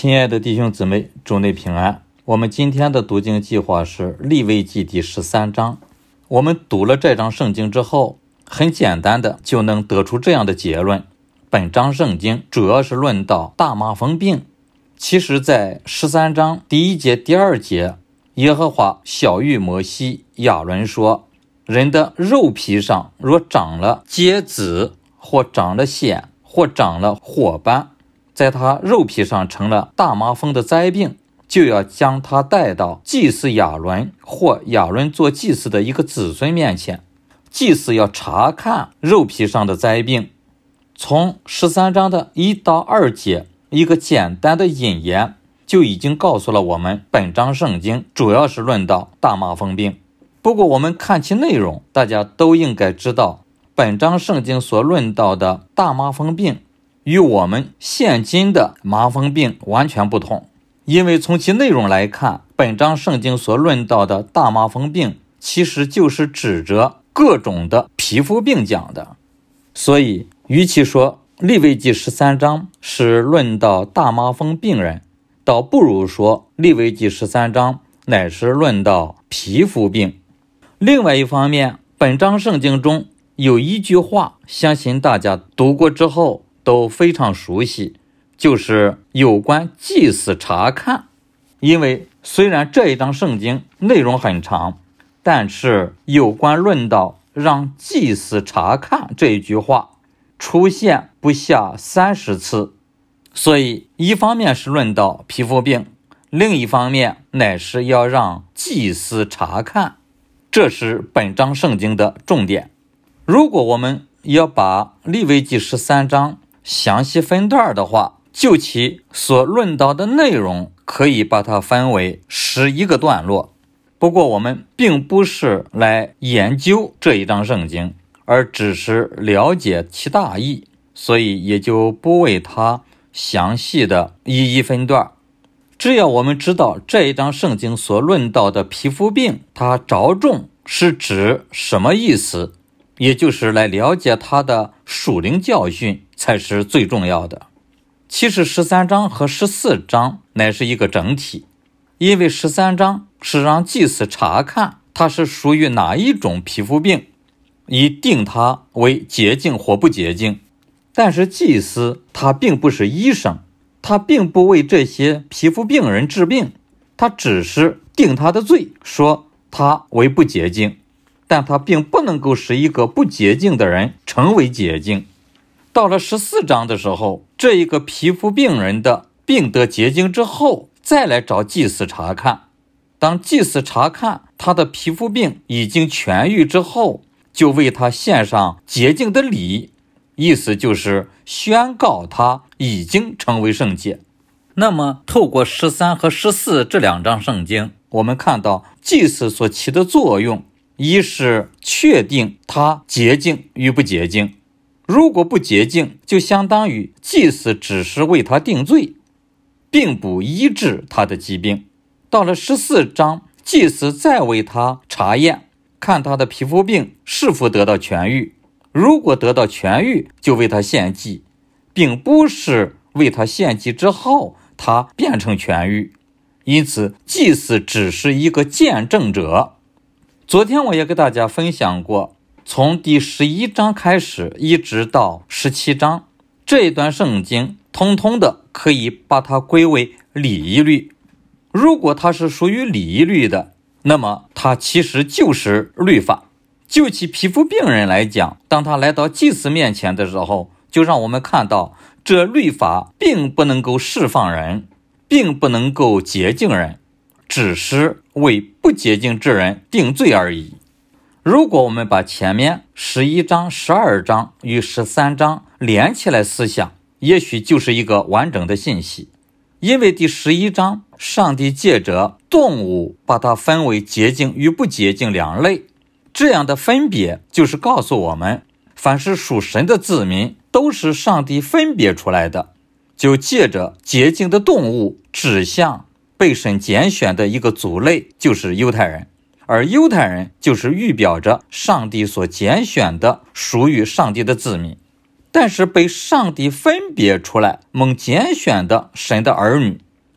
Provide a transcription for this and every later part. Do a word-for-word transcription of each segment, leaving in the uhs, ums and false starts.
亲爱的弟兄姊妹，主内平安。我们今天的读经计划是利未记第十三章。我们读了这章圣经之后，很简单的就能得出这样的结论：本章圣经主要是论到大麻风病。其实在十三章第一节第二节，耶和华晓谕摩西亚伦说，人的肉皮上若长了疖子，或长了癣，或长了火斑，在他肉皮上成了大麻风的灾病，就要将他带到祭司亚伦或亚伦做祭司的一个子孙面前。祭司要查看肉皮上的灾病。从十三章的一到二节，一个简单的引言就已经告诉了我们，本章圣经主要是论到大麻风病。不过我们看其内容，大家都应该知道，本章圣经所论到的大麻风病与我们现今的麻风病完全不同。因为从其内容来看，本章圣经所论到的大麻风病其实就是指着各种的皮肤病讲的。所以与其说利未记十三章是论到大麻风病人，倒不如说利未记十三章乃是论到皮肤病。另外一方面，本章圣经中有一句话，相信大家读过之后都非常熟悉，就是有关祭司查看。因为虽然这一章圣经内容很长，但是有关论到让祭司查看这一句话出现不下三十次。所以一方面是论到皮肤病，另一方面乃是要让祭司查看，这是本章圣经的重点。如果我们要把利未记十三章详细分段的话，就其所论到的内容可以把它分为十一个段落。不过我们并不是来研究这一章圣经，而只是了解其大意，所以也就不为它详细的一一分段。只要我们知道这一章圣经所论到的皮肤病，它着重是指什么意思，也就是来了解它的属灵教训才是最重要的。其实十三章和十四章乃是一个整体，因为十三章是让祭司查看它是属于哪一种皮肤病，以定它为洁净或不洁净。但是祭司他并不是医生，他并不为这些皮肤病人治病，他只是定他的罪，说他为不洁净，但他并不能够使一个不洁净的人成为洁净。到了十四章的时候，这一个皮肤病人的病得洁净之后，再来找祭司查看。当祭司查看他的皮肤病已经痊愈之后，就为他献上洁净的礼，意思就是宣告他已经成为圣洁。那么透过十三和十四这两章圣经，我们看到祭司所起的作用，一是确定他洁净与不洁净。如果不洁净，就相当于祭司只是为他定罪，并不医治他的疾病。到了十四章，祭司再为他查验，看他的皮肤病是否得到痊愈。如果得到痊愈，就为他献祭，并不是为他献祭之后他变成痊愈。因此祭司只是一个见证者。昨天我也给大家分享过，从第十一章开始一直到十七章，这一段圣经通通的可以把它归为礼仪律。如果它是属于礼仪律的，那么它其实就是律法。就其皮肤病人来讲，当他来到祭司面前的时候，就让我们看到这律法并不能够释放人，并不能够洁净人，只是为不洁净之人定罪而已。如果我们把前面十一章、十二章与十三章连起来思想，也许就是一个完整的信息。因为第十一章，上帝借着动物把它分为洁净与不洁净两类，这样的分别就是告诉我们，凡是属神的子民都是上帝分别出来的，就借着洁净的动物指向被神拣选的一个族类，就是犹太人。而犹太人就是预表着上帝所拣选的属于上帝的子民。但是被上帝分别出来蒙拣选的神的儿女，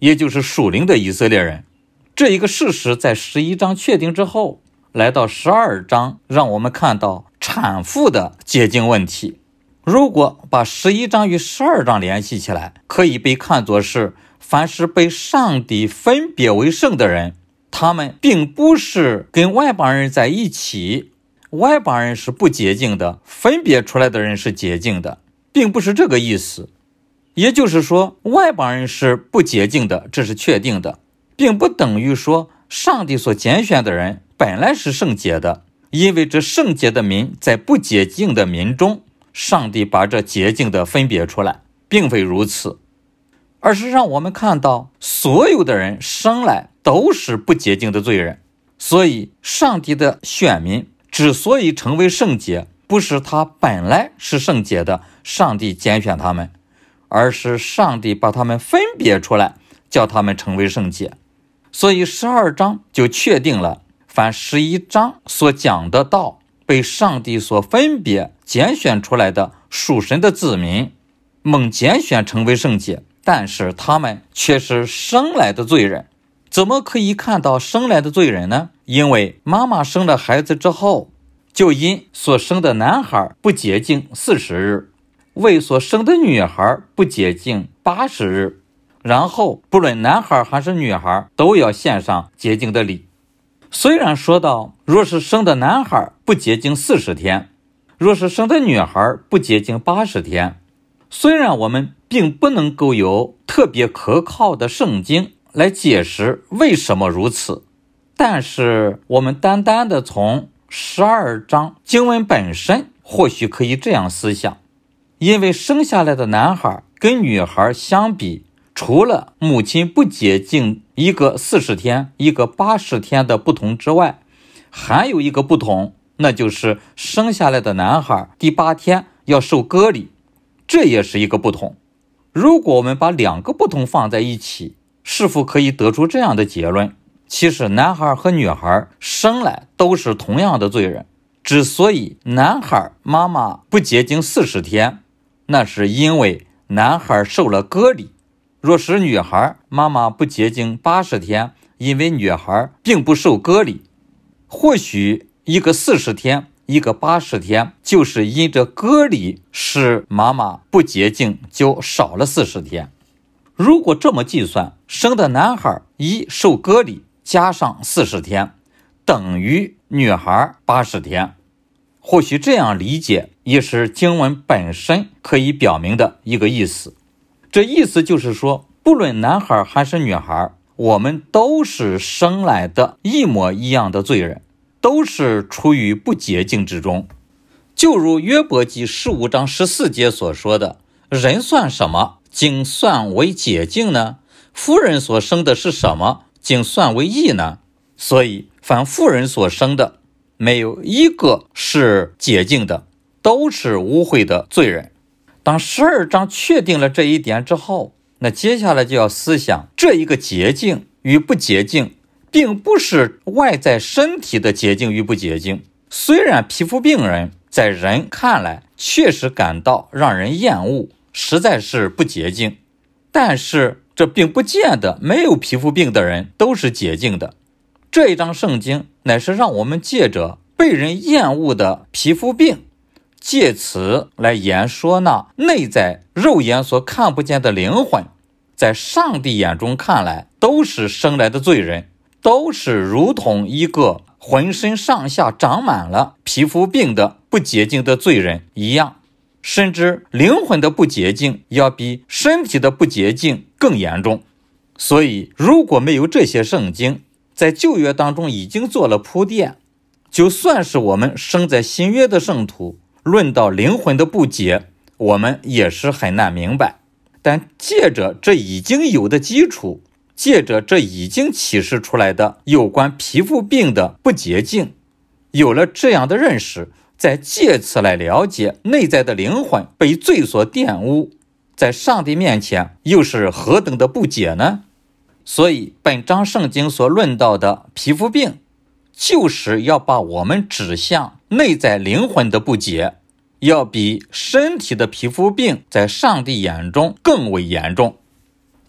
也就是属灵的以色列人。这一个事实在十一章确定之后，来到十二章，让我们看到产妇的洁净问题。如果把十一章与十二章联系起来，可以被看作是凡是被上帝分别为圣的人，他们并不是跟外邦人在一起，外邦人是不洁净的，分别出来的人是洁净的，并不是这个意思。也就是说，外邦人是不洁净的，这是确定的，并不等于说上帝所拣选的人本来是圣洁的，因为这圣洁的民在不洁净的民中，上帝把这洁净的分别出来，并非如此，而是让我们看到所有的人生来都是不洁净的罪人。所以上帝的选民之所以成为圣洁，不是他本来是圣洁的，上帝拣选他们，而是上帝把他们分别出来，叫他们成为圣洁。所以十二章就确定了，凡十一章所讲的道，被上帝所分别拣选出来的属神的子民，蒙拣选成为圣洁，但是他们却是生来的罪人。怎么可以看到生来的罪人呢？因为妈妈生了孩子之后，就因所生的男孩不洁净四十日，为所生的女孩不洁净八十日，然后不论男孩还是女孩都要献上洁净的礼。虽然说到若是生的男孩不洁净四十天，若是生的女孩不洁净八十天，虽然我们并不能够有特别可靠的圣经来解释为什么如此，但是我们单单的从十二章经文本身或许可以这样思想，因为生下来的男孩跟女孩相比，除了母亲不洁净一个四十天一个八十天的不同之外，还有一个不同，那就是生下来的男孩第八天要受割礼，这也是一个不同。如果我们把两个不同放在一起，是否可以得出这样的结论？其实男孩和女孩生来都是同样的罪人，之所以男孩妈妈不洁净四十天，那是因为男孩受了割礼；若是女孩妈妈不洁净八十天，因为女孩并不受割礼。或许一个四十天一个八十天，就是因着割礼使妈妈不洁净，就少了四十天。如果这么计算，生的男孩一受割礼加上四十天，等于女孩八十天。或许这样理解也是经文本身可以表明的一个意思。这意思就是说，不论男孩还是女孩，我们都是生来的一模一样的罪人，都是处于不洁净之中。就如约伯记十五章十四节所说的，人算什么，竟算为洁净呢？妇人所生的是什么，竟算为义呢？所以凡妇人所生的，没有一个是洁净的，都是污秽的罪人。当十二章确定了这一点之后，那接下来就要思想这一个洁净与不洁净，并不是外在身体的洁净与不洁净。虽然皮肤病人在人看来确实感到让人厌恶，实在是不洁净，但是这并不见得没有皮肤病的人都是洁净的。这一章圣经乃是让我们借着被人厌恶的皮肤病，借此来言说那内在肉眼所看不见的灵魂，在上帝眼中看来都是生来的罪人，都是如同一个浑身上下长满了皮肤病的不洁净的罪人一样，甚至灵魂的不洁净要比身体的不洁净更严重。所以如果没有这些圣经在旧约当中已经做了铺垫，就算是我们生在新约的圣徒，论到灵魂的不洁，我们也是很难明白。但借着这已经有的基础，借着这已经启示出来的有关皮肤病的不洁净，有了这样的认识，再借此来了解内在的灵魂被罪所玷污，在上帝面前又是何等的不洁呢？所以本章圣经所论到的皮肤病，就是要把我们指向内在灵魂的不洁，要比身体的皮肤病在上帝眼中更为严重。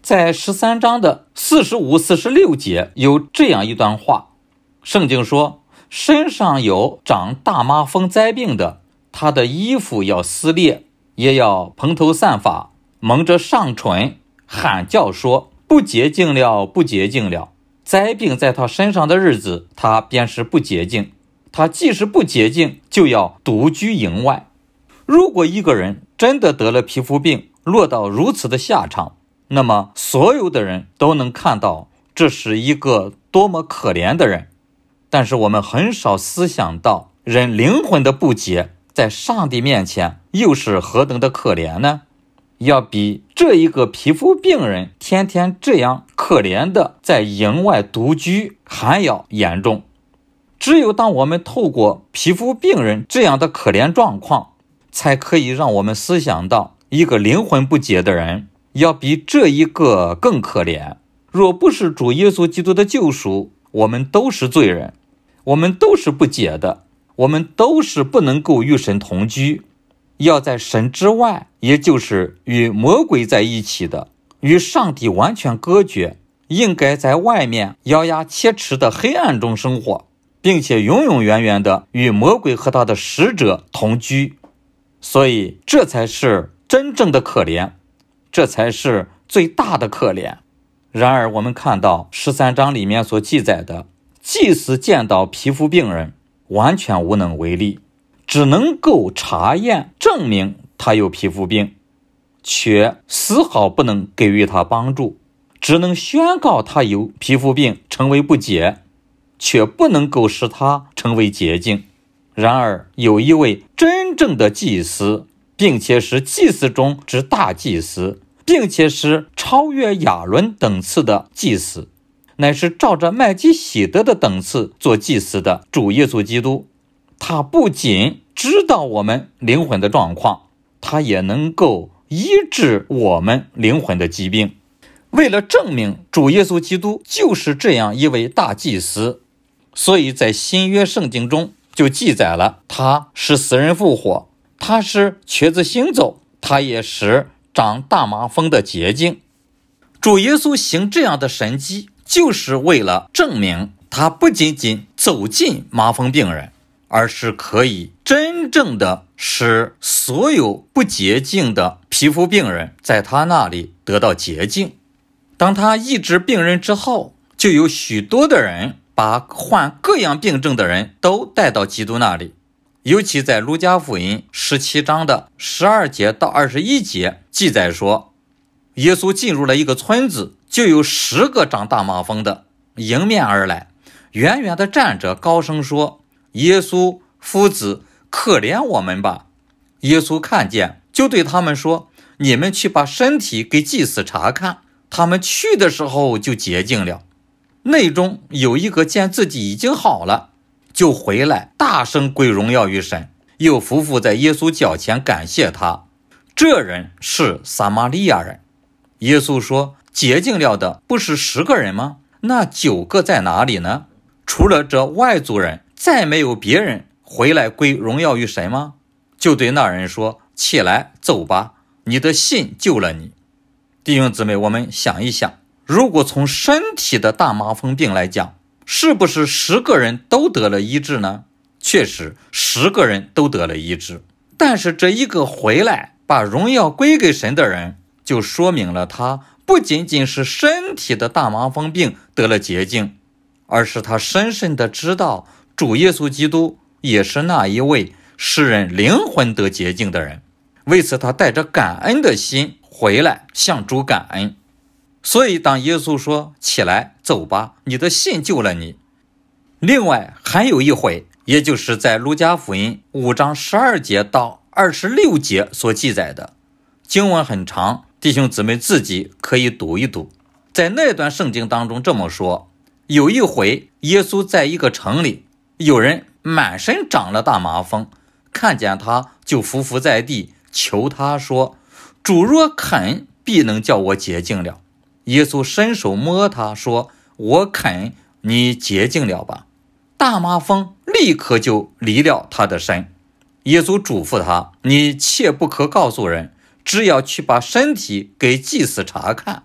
在十三章的四十五、四十六节有这样一段话，圣经说，身上有长大麻风灾病的，他的衣服要撕裂，也要蓬头散发，蒙着上唇，喊叫说，不洁净了，不洁净了。灾病在他身上的日子，他便是不洁净。他既是不洁净，就要独居营外。如果一个人真的得了皮肤病，落到如此的下场，那么所有的人都能看到这是一个多么可怜的人。但是我们很少思想到，人灵魂的不洁在上帝面前又是何等的可怜呢？要比这一个皮肤病人天天这样可怜的在营外独居还要严重。只有当我们透过皮肤病人这样的可怜状况，才可以让我们思想到一个灵魂不洁的人要比这一个更可怜。若不是主耶稣基督的救赎，我们都是罪人，我们都是不洁的，我们都是不能够与神同居，要在神之外，也就是与魔鬼在一起的，与上帝完全隔绝，应该在外面咬牙切齿的黑暗中生活，并且永永远远的与魔鬼和他的使者同居。所以这才是真正的可怜，这才是最大的可怜。然而我们看到十三章里面所记载的，祭司见到皮肤病人完全无能为力，只能够查验证明他有皮肤病，却丝毫不能给予他帮助，只能宣告他有皮肤病，成为不洁，却不能够使他成为洁净。然而有一位真正的祭司，并且是祭司中之大祭司，并且是超越亚伦等次的祭司，乃是照着麦基洗德的等次做祭司的主耶稣基督。他不仅知道我们灵魂的状况，他也能够医治我们灵魂的疾病。为了证明主耶稣基督就是这样一位大祭司，所以在新约圣经中就记载了，他是死人复活，他是瘸子行走，他也是长大麻风的洁净。主耶稣行这样的神迹，就是为了证明他不仅仅走进麻风病人，而是可以真正的使所有不洁净的皮肤病人在他那里得到洁净。当他医治病人之后，就有许多的人把患各样病症的人都带到基督那里。尤其在路加福音十七章的十二节到二十一节记载说，耶稣进入了一个村子，就有十个长大麻风的迎面而来，远远的站着，高声说，耶稣夫子，可怜我们吧。耶稣看见，就对他们说，你们去把身体给祭司查看。他们去的时候就洁净了。内中有一个见自己已经好了，就回来大声归荣耀于神，又匍匐在耶稣脚前感谢他。这人是撒玛利亚人。耶稣说，洁净了的不是十个人吗？那九个在哪里呢？除了这外族人，再没有别人回来归荣耀于神吗？就对那人说，起来走吧，你的信救了你。弟兄姊妹，我们想一想，如果从身体的大麻风病来讲，是不是十个人都得了医治呢？确实十个人都得了医治，但是这一个回来把荣耀归给神的人，就说明了他不仅仅是身体的大麻风病得了洁净，而是他深深的知道主耶稣基督也是那一位使人灵魂得洁净的人。为此他带着感恩的心回来向主感恩。所以当耶稣说，起来走吧，你的信救了你。另外还有一回，也就是在路加福音五章十二节到二十六节所记载的，经文很长，弟兄姊妹自己可以读一读。在那段圣经当中这么说，有一回耶稣在一个城里，有人满身长了大麻风，看见他就伏伏在地求他说，主若肯，必能叫我洁净了。耶稣伸手摸他说，我肯，你洁净了吧。大麻风立刻就离了他的身。耶稣嘱咐他，你切不可告诉人，只要去把身体给祭司查看。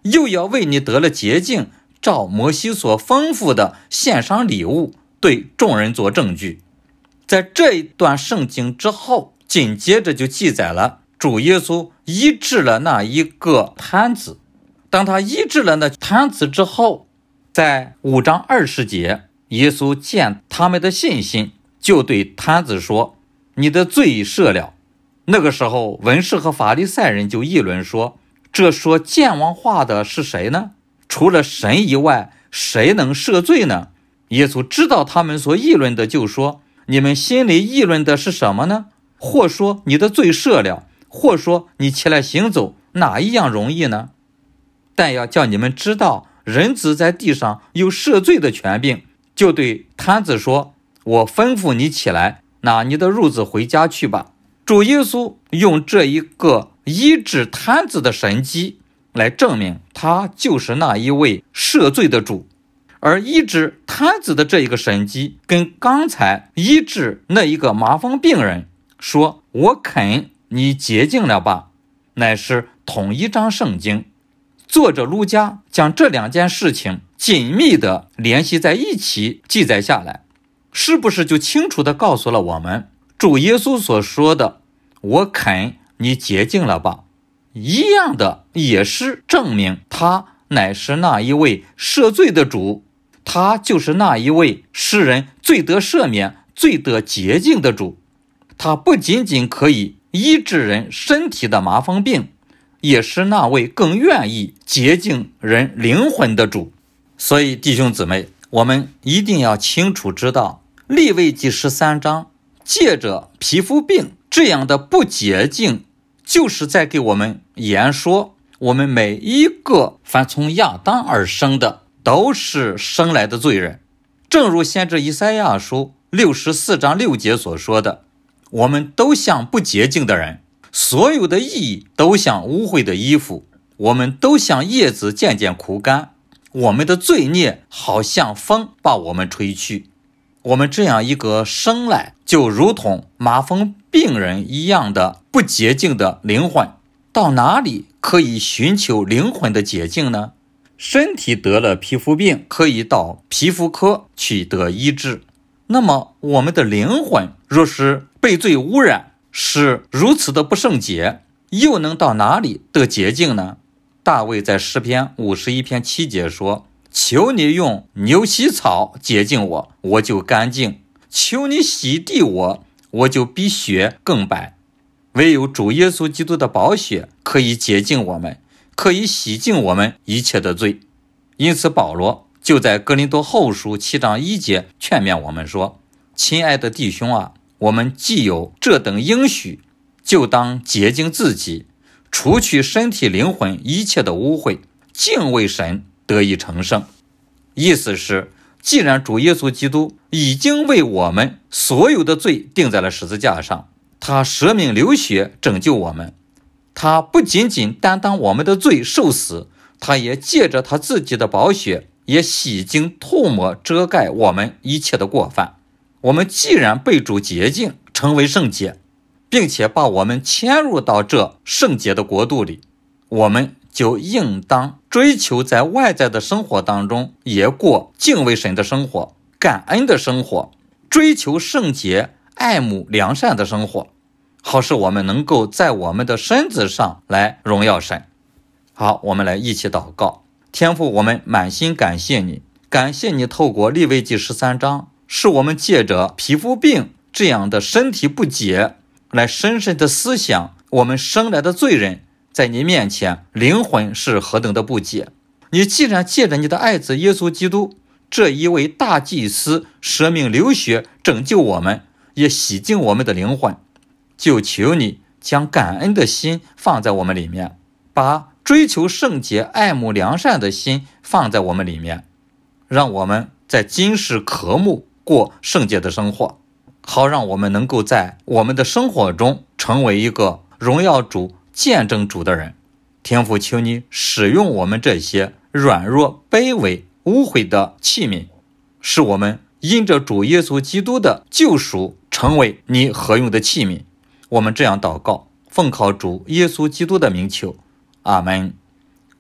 又要为你得了洁净，照摩西所吩咐的献上礼物，对众人做证据。在这一段圣经之后，紧接着就记载了主耶稣医治了那一个瘫子。当他医治了那瘫子之后，在五章二十节，耶稣见他们的信心，就对瘫子说，你的罪赦了。那个时候文士和法利赛人就议论说，这说健忘话的是谁呢？除了神以外，谁能赦罪呢？耶稣知道他们所议论的，就说，你们心里议论的是什么呢？或说你的罪赦了，或说你起来行走，哪一样容易呢？但要叫你们知道，人子在地上有赦罪的权柄，就对瘫子说，我吩咐你起来，拿你的褥子回家去吧。主耶稣用这一个医治瘫子的神迹来证明他就是那一位赦罪的主。而医治瘫子的这一个神迹，跟刚才医治那一个麻风病人说，我肯你洁净了吧，乃是同一章圣经。作者路加将这两件事情紧密地联系在一起记载下来，是不是就清楚地告诉了我们，主耶稣所说的我肯你洁净了吧，一样的也是证明他乃是那一位赦罪的主，他就是那一位使人罪得赦免、罪得洁净的主。他不仅仅可以医治人身体的麻风病，也是那位更愿意洁净人灵魂的主。所以弟兄姊妹，我们一定要清楚知道，利未记十三章借着皮肤病这样的不洁净，就是在给我们言说，我们每一个凡从亚当而生的都是生来的罪人。正如先知以赛亚书六十四章六节所说的，我们都像不洁净的人，所有的义都像污秽的衣服，我们都像叶子渐渐枯干，我们的罪孽好像风把我们吹去。我们这样一个生来就如同麻风病人一样的不洁净的灵魂，到哪里可以寻求灵魂的洁净呢？身体得了皮肤病，可以到皮肤科去得医治。那么我们的灵魂若是被罪污染，是如此的不圣洁，又能到哪里得洁净呢？大卫在诗篇五十一篇七节说，求你用牛膝草洁净我，我就干净；求你洗涤我，我就比雪更白。唯有主耶稣基督的宝血可以洁净我们，可以洗净我们一切的罪。因此保罗就在哥林多后书七章一节劝勉我们说，亲爱的弟兄啊，我们既有这等应许，就当洁净自己，除去身体灵魂一切的污秽，敬畏神，得以成圣。意思是，既然主耶稣基督已经为我们所有的罪钉在了十字架上，他舍命流血拯救我们，他不仅仅担当我们的罪受死，他也借着他自己的宝血也洗净涂抹遮盖我们一切的过犯。我们既然被主洁净，成为圣洁，并且把我们迁入到这圣洁的国度里，我们就应当追求在外在的生活当中也过敬畏神的生活、感恩的生活，追求圣洁、爱慕良善的生活，好使我们能够在我们的身子上来荣耀神。好，我们来一起祷告。天父，我们满心感谢你，感谢你透过利未记十三章，使我们借着皮肤病这样的身体不洁，来深深的思想我们生来的罪人在你面前灵魂是何等的不洁。你既然借着你的爱子耶稣基督这一位大祭司舍命流血拯救我们，也洗净我们的灵魂，就求你将感恩的心放在我们里面，把追求圣洁、爱慕良善的心放在我们里面，让我们在今世渴慕过圣洁的生活，好让我们能够在我们的生活中成为一个荣耀主、见证主的人。天父，求你使用我们这些软弱、卑微、污秽的器皿，使我们因着主耶稣基督的救赎成为你合用的器皿。我们这样祷告，奉靠主耶稣基督的名求，阿们。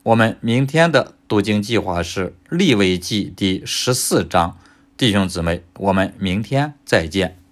我们明天的读经计划是利未记第十四章。弟兄姊妹，我们明天再见。